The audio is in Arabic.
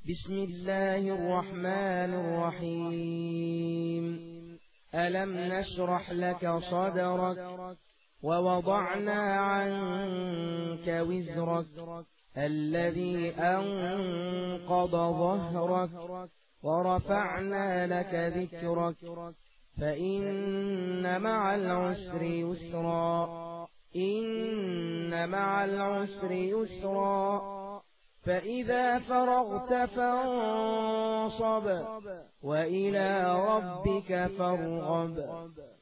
بسم الله الرحمن الرحيم. ألم نشرح لك صدرك ووضعنا عنك وزرك الذي أنقض ظهرك ورفعنا لك ذكرك فإن مع العسر يسرا إن مع العسر يسرا فإذا فرغت فانصب وإلى ربك فارغب.